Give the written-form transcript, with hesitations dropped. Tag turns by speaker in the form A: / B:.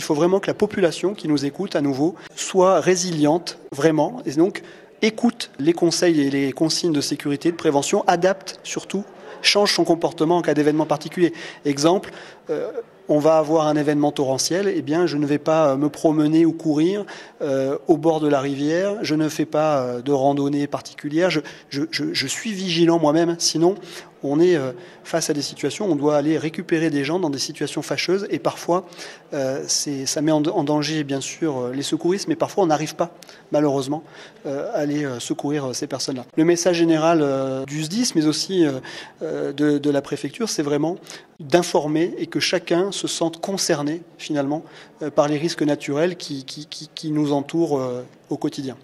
A: faut vraiment que la population qui nous écoute à nouveau soit résiliente, vraiment, et donc écoute les conseils et les consignes de sécurité, de prévention, adapte surtout, change son comportement en cas d'événement particulier. Exemple, on va avoir un événement torrentiel, eh bien je ne vais pas me promener ou courir au bord de la rivière, je ne fais pas de randonnée particulière, je suis vigilant moi-même, sinon on est face à des situations où on doit aller récupérer des gens dans des situations fâcheuses et parfois ça met en danger bien sûr les secouristes, mais parfois on n'arrive pas malheureusement à aller secourir ces personnes-là. Le message général du SDIS mais aussi de la préfecture, c'est vraiment d'informer et que chacun se sente concerné finalement par les risques naturels qui nous entourent au quotidien.